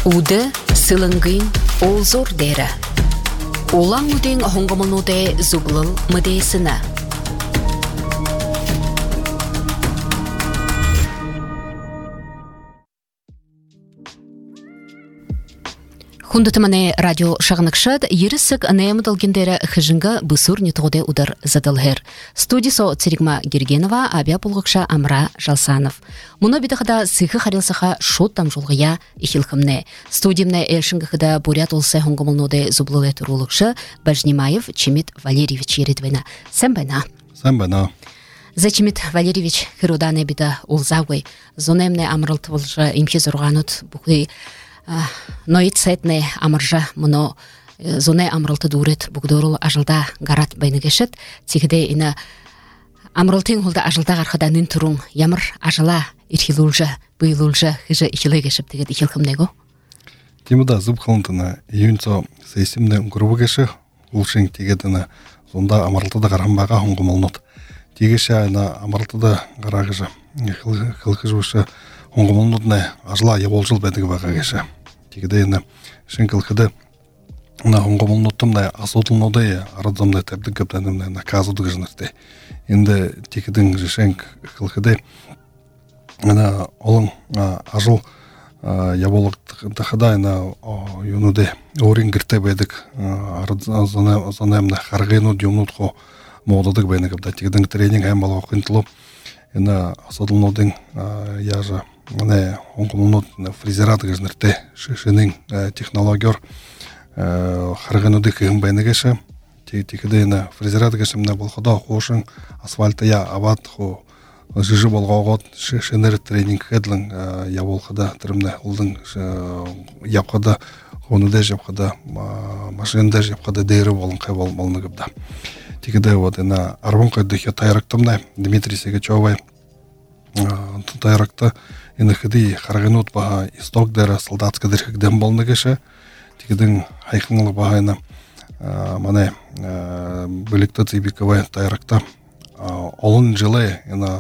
Уды сылыңгын олзор дәрі. Олаң үден хоңғымынуды зұблыл мүдесіні. Хундытыманы радио шағынықшад, ерісік нәймыдылгендері хыжынғы бұсур нетуғыды удар задылғыр. Студисо Церигма Гергенова, абия бұлғықша Амра Жалсанов. Мұны бедіғыда сыхы харилсыға шот тамжулғыя ихилхымны. Студимны әлшінгіғыда бурят олсы хоңғымылнуды зублылы тұрулықшы Бажнимаев Чемет Валерьевич ередвена. Сән байна? Сән байна. За Чемет Валерьевич хыруданы биді олзауы. Зонемны амрылты болжы имхе зұрғанут бұқы Ноит сетне амаржа мұно зоне амрылты дурет бұғдорыл ажылда гарат байныгешет, тегіде іні амрылтың ғылда ажылда ғарқыда нын тұрың, ямыр ажыла ирхилулжа, бұйылулжа, хыжа ихилы кешіп тегеді ихилхымнего? Темада зып қылынтына, үйінцо сейсімне ұңғырбы кеші, ұлшың тегедіні зонда амрылтыда ғарамбаға ұңғымылнот. Тегеші айна амрылтыда ғарағыжа, қылқыжбышы оңғымылнудны ажыла еболжыл бәдігі баға кеші. Тегеде енді шын кілкіді оңғымылнудтымды асудылнуды арадымды тәбдің көптәнімді қазуды ғыжынырды. Енді тегедің шын кілкіді олың ажыл еболықтықыда юнуды орин кірті бәдік арадзанымды қарғайну дүйімнудқо моғдадық бәйні көпті. Тегедің тренинг әм балға қынтылу асудылнудың яжы оңғымылнуд фрезераты ғыжынырды шының технологиор қарғануды күйін бәйні кеші. Тегеде фрезераты кешімді болғыда қошың асфальтая абат жыжы болғауғат шыныр тренинг кәділің я болғыда түрімді ұлдың япқыда қонуды жапқыда машинды жапқыда дейірі болын қай болны көпді. Тегеде арбон қойдығы тайрақтымды Дмитрий Сегачевай тайрақты енікіді қарғануд баға исток дәрі солдатсқа дәрхікден болны кеші. Тегедің айқыңылы бағайны мане бөлікті цибиковай тайрақта олын жылы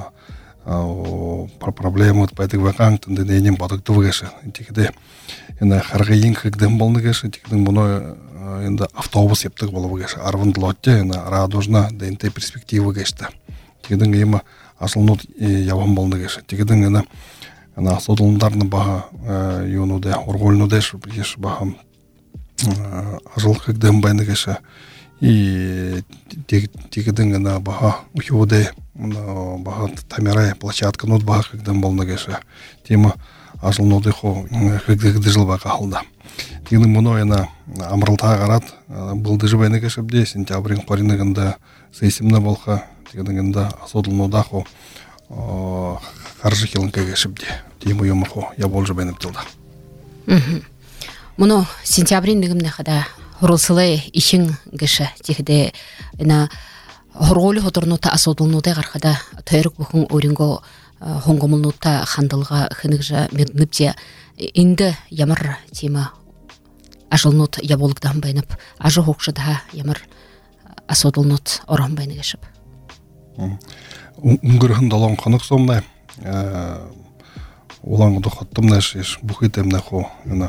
проблема бәдік вақаң түнді дейінен бадықты вғашы. Тегеде қарға ең кікден болны кеші. Тегедің бұны автобус ептік болы вғашы. Арвынды лотте радужна дейінті перспективы кешті. Тегедің ема асылнуд яван болны кеші. Тегедің асудылындарын баға юнуды, орғолынуды еш баға ажыл кікден байны кеші. Тегедің баға ұхиуды баға тамирай площадкануд баға кікден болны кеші. Тема ажылнуды кікді жыл баға алды. Тегедің бұны амрылтаға қарат бұлды жы байны кешіпде сентябрин қоринығында сейсімні болға. Тегедің асудылнуда қаржы келінгі кешіпде. Тема емі я бол жы байнып жылда. Мұны сентябрин дегімді қада ғұрылсылы ішін кеші. Тегеде ғұрғолы ғұдырнута асудылнуды қарқада тойрық бұқын өрінгі хоңғымылнута қандылға қынықжа медніпте инді ямыр тема ажылнут яболықтан байнып, ажы хоқшыда ямыр асудылнут оран байны кешіп. Үңгірхін далан қанық соңдай олаңғыды қаттымда шеш бұқытемді қо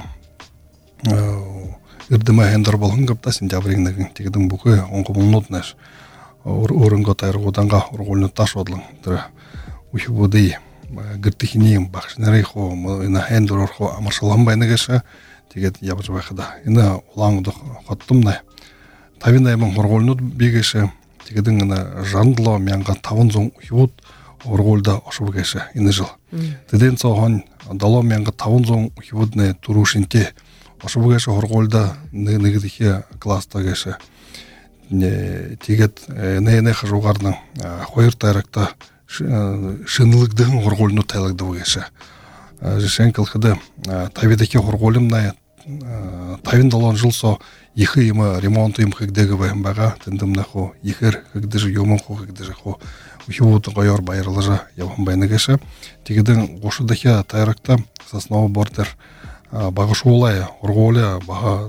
үрдімі әндір болғын көпті сентябріңдегі тегедің бұқы оңғымылнут нәш орынғы тайрығуданға орғолыны таш одылың ұхи бұды гіртіхінейім бақшынарай қо әндір орқо амаршалан байны кеші тегет ябыр байқыда. Олаңғыды қаттымда тавинаймын орғолыны бегеші тегедің жандылау мянға тавын зоң ұйуыд орғолда ошыбы кеші жыл. Теден соған дало мянға тавын зоң ұйуыдны тұрушынте ошыбы кеші орғолда негідіке класста кеші. Тегет нәйіне қажуғарның қойыр тайрақта шынылығдың орғолыны тайлығды кеші. Жешен кілкіді тавидеке орғолымна тавин далон жыл со ехы ема ремонту им хэгдегі байым баға тіндімні қо ехір хэгдіжі емін қо хэгдіжі қо ұхиуыты қойор байырлыжы яван байны кеші. Тегедің қошыдығы тайрақта сасынауы бордер бағыш олай орғолы баға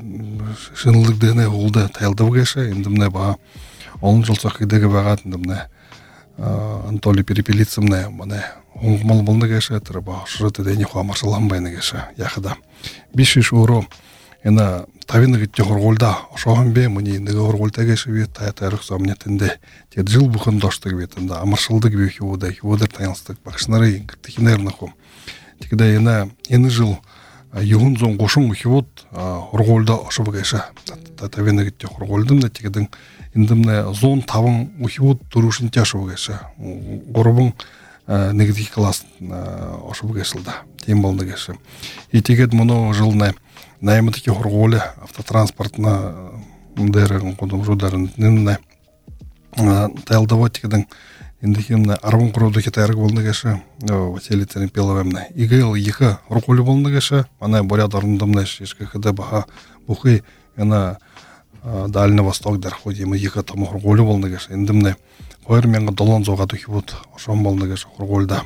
шынылдығдығыны олды тайлды кеші. Ендімні баға 10 жыл со хэгдегі баға тіндімні Анатолий Перепелицымне мане оңгомол болны кеше треба шырыты дени хо маршалам байны кеше яхада 500 euro ена тавины гитте хорголда ошоғанбе мыни неге хорголта кеше бе таятарық сомнетінде тед жыл бухын доштык бетінде амаршылдык бе хиудер таянстык бакшнары гиттихинерна хо тигде ена ені жыл югун зон гошун хиуд хорголда ошо кеше тавины гитте хорголдым да тигден индимне зон тавын хиуд турушин тяшо кеше горбун негатив класс ошо кешилда тем болду кеше и тигет моно жылны наймытыки хорголе автотранспортна дерегин кодум жударын нинне тайлдаватикден индихимне арбун куруда кетерик болду кеше Василий Терепеловемне игел екі хорголе болду кеше ана борядарындымне ишкехде баха бухи ана Дальний Восток дерходим екі там хорголе болду кеше индимне Ойр менга долон зога тухибут ошон болду кеше хорголда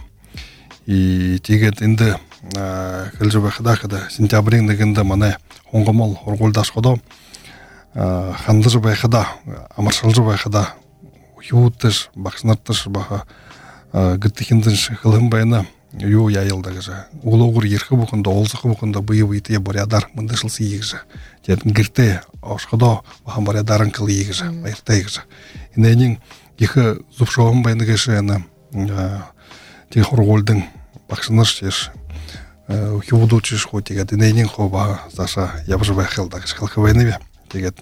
и тигет инде хилжбахда сентябрин дегенде мане оңгомол хорголдаш кодо хандырбайхада амаршалжбайхада юуттыш бакснартыш баха гыттихиндиш хылым байна ю яйылда кеше улугур ерхи букунда олзыкы букунда быйыбыйты борядар мындышылсы ийгиже тет гирте ошкодо баха борядарын кылы ийгиже байыртай кеше иненин екі зубшоғын байны кеше ана тек хорголдың бакшыныш еш хиуду чиш хо тегет иненин хо ба заша ябжыбай хелда кеше хылкы байны бе тегет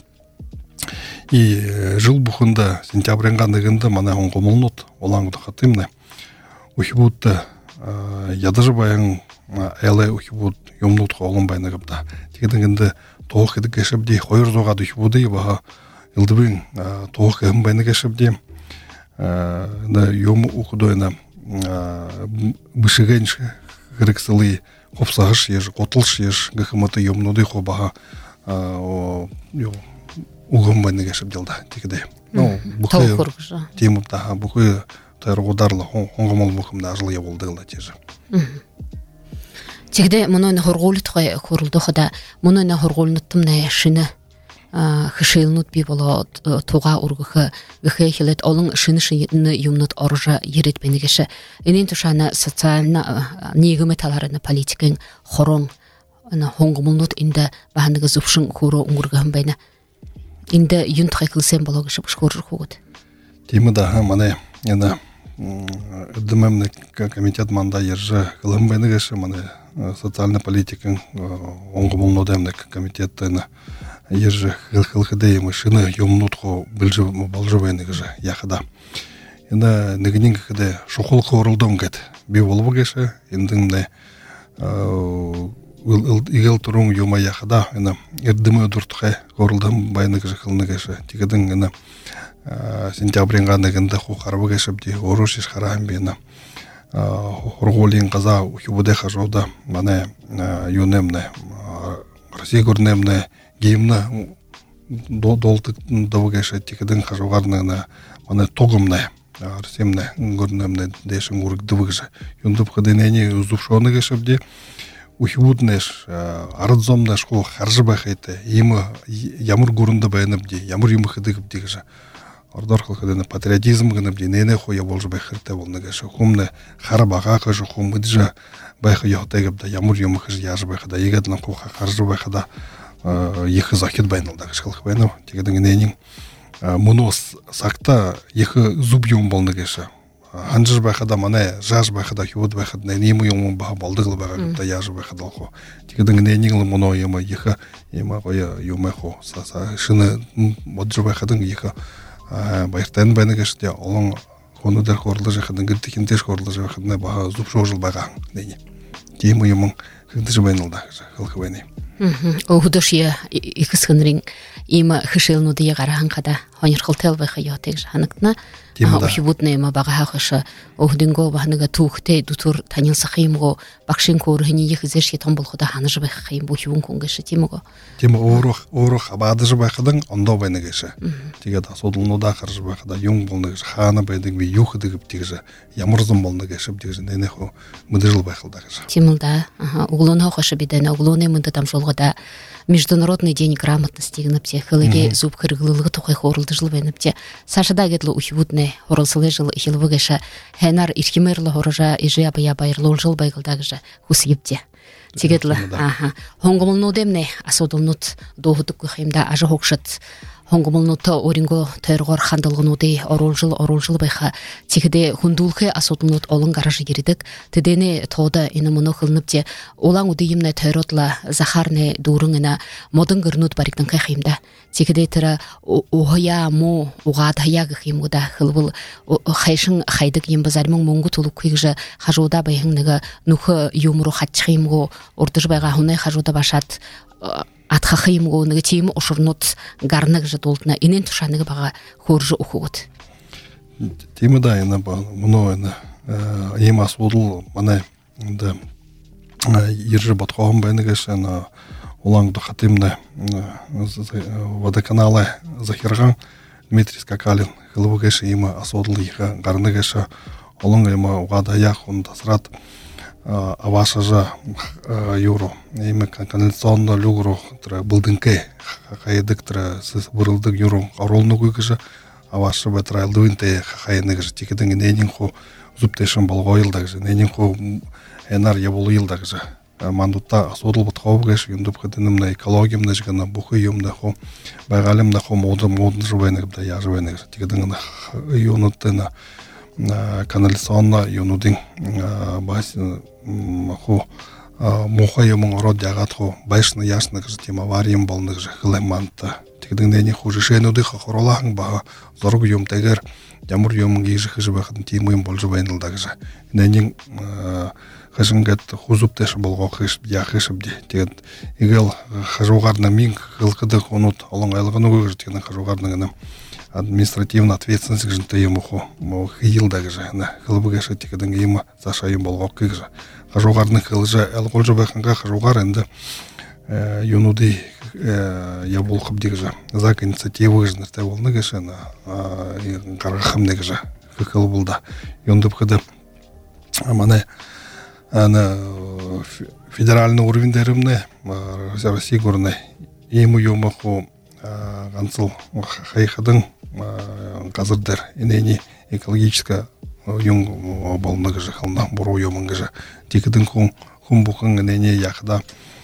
и жыл бухында сентябренга дегенде мана оңгомолнут олаңды хатымны ухибутты ядыжбайын эле ухибут юмнут холын байны гыпта тегедеңде тоох эди кешебди хойр зога духибуды баха илдыбын тоох эм байны кешебди на юм ухудойна бышыгенш грексылы хопсагыш еш котылш еш гхматы юмнуды хобаха угум байны кешеп делда тигде ну бухай темупта бухай тайргударлы оңгомол бухымда ажыл болдыгла теже тигде муну хорголут хорулду хада муну хорголнуттум на шина хышылнут би боло туга ургы гхехилет олон шынышыны юмнут оржа ерет бенегеше энин тушана социальна нигме таларына политикин хорон ана хонгомулнут инде баhandыгы зупшын хуро унгурган байна инде юнтхайкылсен бологышы бушхуржу хугут темада мане яна дмемне комитет манда ержа кылым бенегеше мане социальна политикин оңгомулнудемник комитеттена ержи хылхыдей машины юмнутхо болжубайныгыжы яхада. Инда негнингде шухул хорулдом гет. Би болбу кеше индимне игел турун юма яхада ина эрдиме дуртхай хорулдом байныгыжы хылныгыжы. Тигедин ина сентябринга негенде ху харбы кешебди орушиш харам бина. Хорголин каза ухибуде хажода мане юнемне Россия горнемне геймна долты давгеше тикеден хажугарна мане тогумне арсемне горнемне дешин гург дывгже юндуп хаденени узувшоны гешебди ухибуднеш арзомна школ харжба хайте имы ямур гурунда байныбди ямур имы хадыгып дигже ордор хадена патриотизм гыныбди нене хоя болжбай хырте болны геше хумне харбага кыжы хумыджа байхы йохтегибда ямур имы хыж яжбай хада егедлен хуха харжбай хада екі закет байналда кышкылык байнау тегеден ненин мунос сакта екі зуб юм болны кеше анжыр байхада мане жаж байхада хюд байхада нему юм ба балдыгыл бага да яж байхада хо тегеден ненин муно юм екі ема коя юмехо саса шыны моджы байхадын екі байыртан байны кеше олон кону дер хорлы жахадын гыртикин теш хорлы жахадын ба зуб шожыл бага нени тему юм хыдыж байналда кылкы байны Огудошия иксхынрин има хышылнуды ягарахан када хонирхылтел байха ятег жаныкна ухибутне ма бага хаша охдинго бахныга тухте дутур танил сахимго бакшин корхини ихзерши тамбул хода ханыж байха хим бухивун конгеше тимого орух абадыж байхадан ондо байны кеше тиге да содулнуда харж байхада юң болны кеше хана байдык би юхдыгып тиге ямурзым болны кеше тиге нене хо мыдыжыл байхалда кеше тимылда углона хоша бидена углоны мында там жолгода международный день грамотности гнапте хылыге зуб кыргылыгы тухай хорылды жыл бенапте сашада гедло ухивудне хорылсылы жыл ихилвыгеша хенар ирхимерло хорожа ижи абая байрлол жыл байгылдагыжа хусгипте тигедло хонгомулну демне асодулнут доһудук химда ажы хокшат хонгомулнута оринго тойргор хандылгынуды орулжыл байха тигде хундулхе асодулнут олон гаражы гиридик тедене тода ины муну хылныпте олаң удыйымна тойротла захарне дурыңына модын гырнут бариктан химда тигде тера оя мо угадая гхимуда хылбыл хайшын хайдык имбазармың монгу тулук кыйжа хажуда байхыңныга нухы юмру хатчхимго ордыжбайга хуне хажуда башат атхахимго нэгэ тим ошурнут гарнаг жадултна инен тушаныгы бага хоржу ухугут темада ина ба муно ина ема судул мана да иржи батхом бенегешена улаңды хатимна водоканалы захирган Дмитрий Скакалин хылбыгеш ема асудул иха гарнагеша олың ема угадая хундасрат авашажа юро ими канализационно люгро тра булдынке хайдык тра бурылдык юро оролнугу кыжа авашы батрайлдуинте хайныгы тикедин ненин хо зуптешин болгойлдагы ненин хо энар ябулыйлдагы мандутта асудул бутховгеш юндуп хадынымна экологиямна жгана бухы юмна хо байгалымна хо модын жубайныгы да яжбайныгы тикедин юнуттена канализационно юнудин басин хо мухаемон род ягат хо байшны яшны гыж тема варим болныгы хылеманта тигдин нени хужишенуды хоролаң ба зорг юм тегер ямур юм гижи хыжы бахын тимым болжу байнылдагы ненин хыжынгат хузуп теш болго хыш яхышып де тегет игел хажугарна мин хылкыды хонут олон айлыгыны гыж теген хажугарны административная ответственность гжинта ему хо хилдагы на хылбыгыш тигдин ема зашайым болго кыгы хажугарны хылжа элголжу бахынга хажугар энде юнуды ябулхып дигже зак инициативы жнерте болны гешена карахым дигже хыл булда юндуп кыды мана ана федеральный уровеньдерымне Россия горны ему юмаху ганцыл хайхадың казырдыр инени экологическая юң болны гже хылна буру юмын гже тикдин хум бухын инени яхда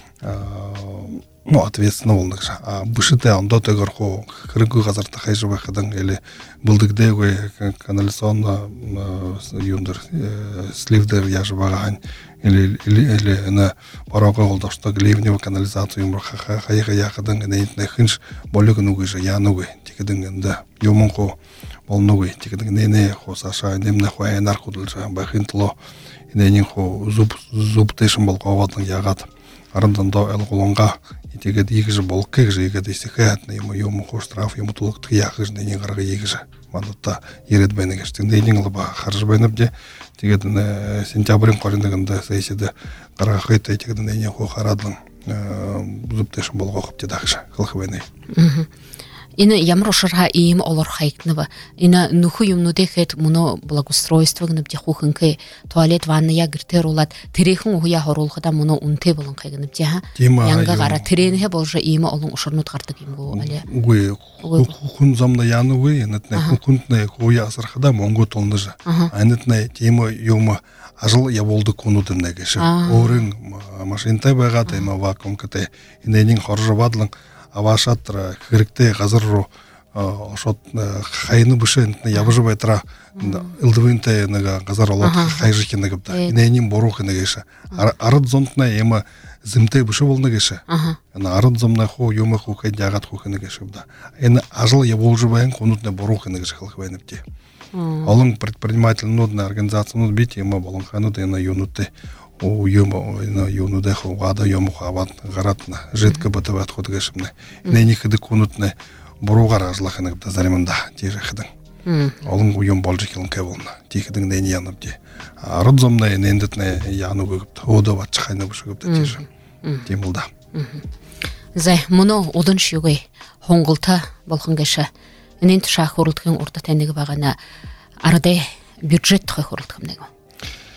ответственно болны гже бышыте анда тегер хо кыргы казарта хайжы бахадың или булдыгдегы канализационно юндыр сливдер яжы баган или на порога голдашта гливнева канализацию юмр хайга яхадың инени хинш болыгын гже янугы тикдин энде юмын хо болнугы тикдин нене хо саша немне хо энар худылжа бахинтло инени хо зуб тешин болгавадың ягат арындан да элголонга итегет игже болук кегже игет истихатны ему хо штраф ему тулук яхыж нене гарга игже мандатта ерет бенегештин ненин лба харж бенебде тегет сентябрьын корындыгында сессияда гарга хайта тегет нене хо харадын зуб тешин болгохуп дедахша кылхыбене ина ямрошырга им олор хайкнова ина нуху юмнуде хет муно благоустройство гнапте хухынке туалет ванна я гиртер улат терехин уя хорулгада муно унте болон кайгнапте ха янга гара теренhe болжа има олон ушурнут картык имго але уй хун замна яны уй нетне хунтне хуя асархада монго толныжа айнетне тема юма ажыл я болду кунудым негеше орын машинта байга тема вакуум кете иненин хоржо бадлын авашатра хирикте газырро ошот хайны бушен ябыжы байтра илдвинте нага газар олот хайжы кенегипта иненин борух негеше арыд зонтна ема зимте бушы болны кеше ана арыд зомна хо юма хо кайдагат хо негеше да эна ажыл я болжу баян конутне борух негеше халхвайнепти олон предпринимательная организация ну бит ема болон хану дена юнуте о юнуде хо вада йому хават гаратна жидко бытоват ходгешимне нени хыды конутне боругар ажлахынып да заримында тирехдин олон уйым болжы килен кеболна тихдин нени яныбди арыдзомна нендетне яну гыпт ода батчайны бушуп да тиже темилда зай муно одын шугай хоңгулта болгонгеша энен туша хорултган урта тенеги багана арада бюджет хөрөлтгөн него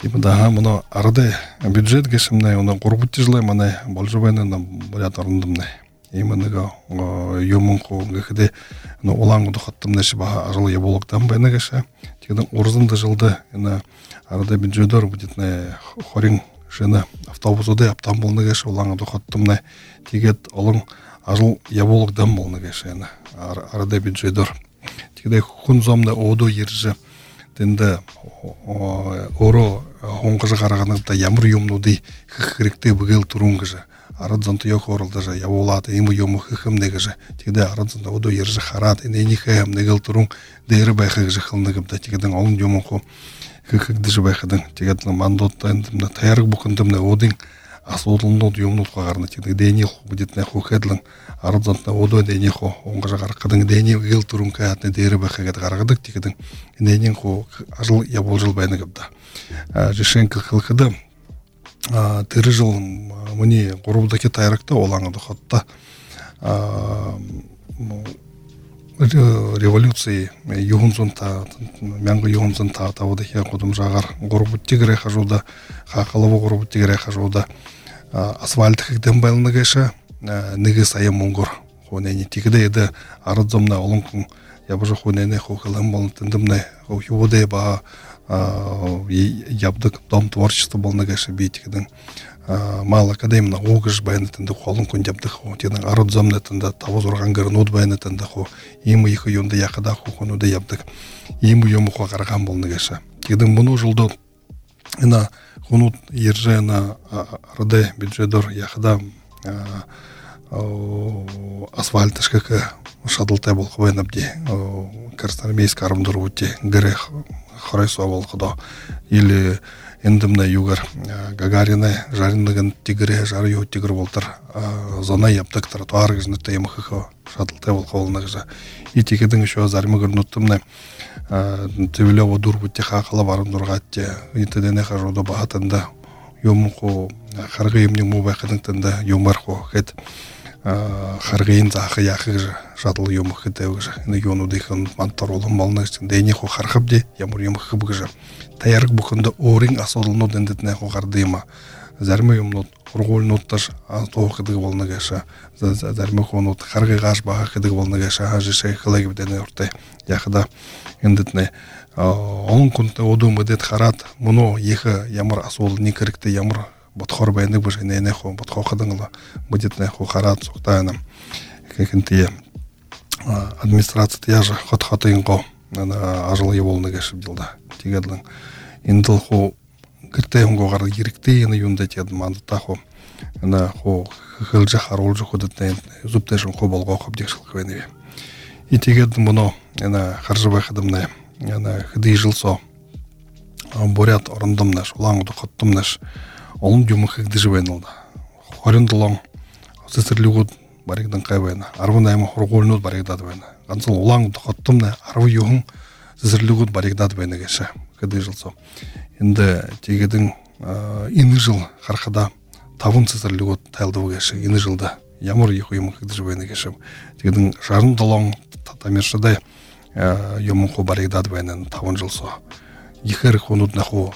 Тимда моно арады бюджет гешимне оны гурбутжлай мане болжубайны бурят орындымны. Именно юмунку гыхде но улангу хаттымны шиба ажыл ябологдан байна геша. Тигден урзында жылды ина арада бюджетор будет на хорин жена автобусуды аптан болны геша улангу хаттымны тигет олың ажыл ябологдан болны геша ина арада бюджетор. Тигде хунзомда оду ерже тенде оро хонгыжы караганында ямыр юмнуды хиректе быгыл турунгыжы арадзанты yok орылдыжы яволаты имы юму хихимдегыжы тигде арадзанда оду ерже харат инени хэм негыл турунг дейры байхыгыжы хылныгымда тигден олун юмунку хихигдыжы байхыдын тигден мандоттан таярык букындымна один асудылнуд юмнутка карны тигде дейни будет на хухедлын арадзанда оду дейни хо онгыжы каркыдын дейни гыл турунг каятны дейры байхыгыд каргыдык тигден иненин хо ажыл яболжыл байныгымда решенка хылкыды тыры жыл мыни гурубдаки тайракта олаңыды хотта революции югунзунта мянгы югунзунта тавыды хе кудум жагар гурубуттигире хажуда хакалыбы гурубуттигире хажуда асфальт хигден байлыны кеша неги сайын мунгур хонени тигиде еди арыдзомна олумкун ябыжы хонени хохылым болын тындымны хохюбуде ба ябдык дом творчества болны кеша битигден мал академна угыш байнытында холын күн ябдык тигден арыдзомнетында тавыз урган гырнуд байнытында хо имы ихы юнда якыда хохунуда ябдык имы юму карган болны кеша тигден буну жылды ина хунут ержена арыды бюджетор якыда асфальтышка шадылтай болқы байнабди красноармейск арымдырвути грех хорайсуа болқыда или эндімна югар гагарина жарындыгын тигре жары ю тигр болтыр зона яптык тротуар гыжны таймыхы шадылтай болқы болнагыжа и тигедин еще зармыгыр нуттымна тевелево дурбутти хакала барымдыргатти итедене хажуда бахатында юмку харгыйымның мубайкыдыңтында юмархо хет харгыйын захы яхыгы жадыл юмхы девгы ины юну дыхын манторолым малнышын дейнихо хархыбди ямур юмхы быгы таярык букында орин асолну дендетне хо гардыма зармы юмнут ургулнутташ тоохыдыгы болны геша зармы хонут харгыгаш бахыдыгы болны геша хажы шейхлыгы бдене урте яхыда эндетне он күнте одум бедет харат муно ехы ямыр асол не керекте ямыр ботхор байны быжы не хо ботхо кадыңла будет не хо харат соктайным кекенте администрация яжы хот-хотыйнго ажыл болны кешип жылда тигедлин индил хо киртенго гар керекте аны юнда тед мандта хо ана хо хылжа харолжу ходетне зуптешин хо болго хоп дешил квене и тигедлин муно ана харжыбай хадымна яна хыды жылсо борят орындымнаш улаңды коттумнаш олун жумухык дижбенылда хорындылон сесирлигут баригдан кайбена арвынайма хорголнут баригдад бена ансыл улаңды коттумна арвы юхун сесирлигут баригдад бена кеше хыды жылсо энди тегедин ины жыл харкада тавын сесирлигут тайлдыбы кеше ины жылда ямыр юхуймухык дижбена кеше тегедин жарындылон татамершидай юмунку баригдад байнен тавын жылсо ихер хунут наху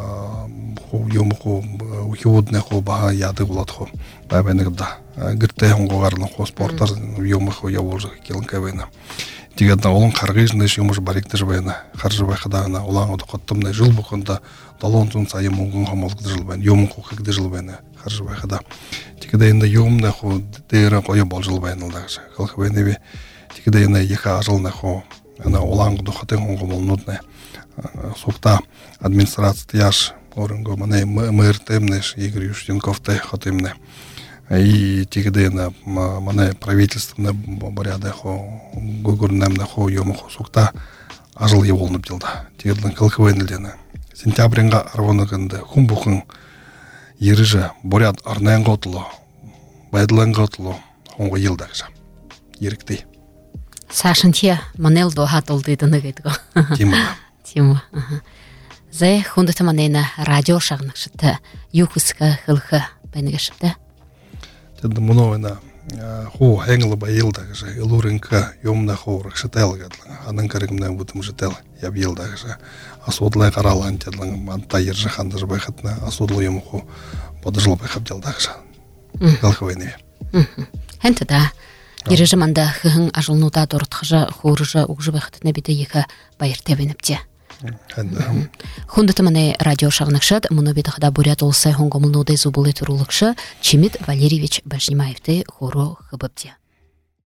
юмуку ухиуд наху баха яды булат хо байнегда гирте хонгогарны хо спорттар юмуху яволжы келин кабена тигедна олон каргыжны юмуш баригдаж байна харжы байхадана улан одоқоттымны жыл букында долонтун сайын мунгун хамолгды жыл байн юмуку хигды жыл байна харжы байхада тигеда инде юм наху дейра кое бол жыл байнылдагы халкы байнеби тигеда инде еха ажыл наху ана улангды хотен хонгомолнудны сукта администрация яш орынго мане мэртемнеш Игорь Юштенковтай хотемне и тигдена мане правительствоны боряда хо гогурнамна хо юмхо сукта ажыл болнуп жылда тигден кылкыбайнылдена сентябрьга арвонагында хумбухун ерижа боряд арнайнготло байдланготло хонго жылдагыжа ерикти Сашынтия манелдо хатылдыдыны гайдго. Тима. Зэ хундата манена радио шагнакшыта юкуска хылха байнагашыпта. Тед муновена хо хенгла байылдагы илурынка ёмна хорак шетелгадлы анын карыгымдан бутым жетел я билдагы асудлай каралан тедлан мантайыр жахандыр байхатна асудлы ёмху подожил байхап делдагы галхвайны хэнтэ да Ирежиманда хыхын ажылнуда дортхыжа хорыжа угжы байхатна биде ека байыртебенепте Хундатыманы радио шағнықшад, мұны бедіғада бурят олсай хонгомылнудай зубылы тұрулықшы Чимит Валерьевич Бажнимаевты хору хыбыпте.